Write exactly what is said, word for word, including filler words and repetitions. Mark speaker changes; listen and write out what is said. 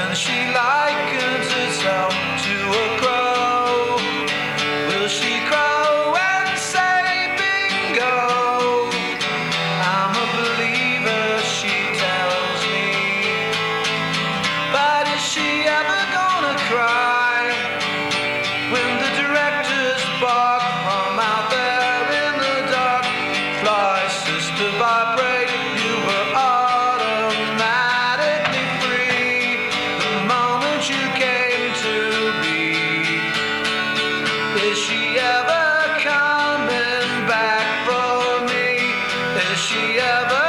Speaker 1: and she likens herself to a crow. Will she crow and say bingo? I'm a believer, she tells me. But is she ever gonna cry when the directors bark from out there in the dark? Fly, sister, vibrate, you were automatically free the moment you came to be. Is she ever coming back for me? Is she ever